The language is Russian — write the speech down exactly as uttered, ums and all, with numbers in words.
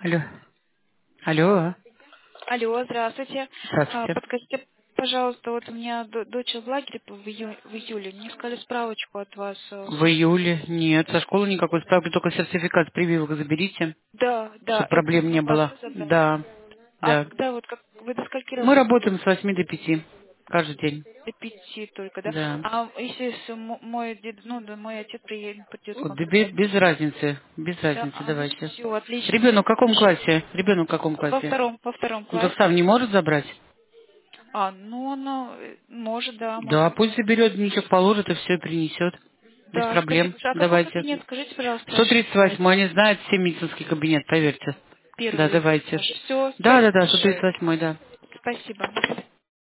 Алло. Алло. Алло, здравствуйте. А, Здравствуйте. Подскажите, пожалуйста, вот у меня д- дочь в лагере в, ию- в июле. Мне сказали справочку от вас. э. В июле? Нет, со школы никакой справки, только сертификат с прививок заберите, Да, да, чтобы это проблем не могу было. забрать. Да, А да. когда вот как вы до скольки Мы работаете? работаем с восьми до пяти каждый день. До пяти только, да? Да. А если с- мо- мой дед, ну да, мой отец приедет, придет к Вот, вам да без, забрать? без разницы, без Да, разницы, а, ну давайте. все, отлично. Ребенок в каком Хорошо. классе? Ребенок в каком Во классе? втором, во втором Он так классе. сам не может забрать? А, ну, оно, э, может, да, Да, может. пусть заберет, ничего положит и все принесет. Без Да, проблем. спасибо. А какой Давайте. кабинет, скажите, пожалуйста, сто тридцать восемь, они знают все медицинский кабинет, поверьте. Да, первый давайте. этаж. Все, Да, да, спасибо да, сто тридцать большое. восемь, да. Спасибо.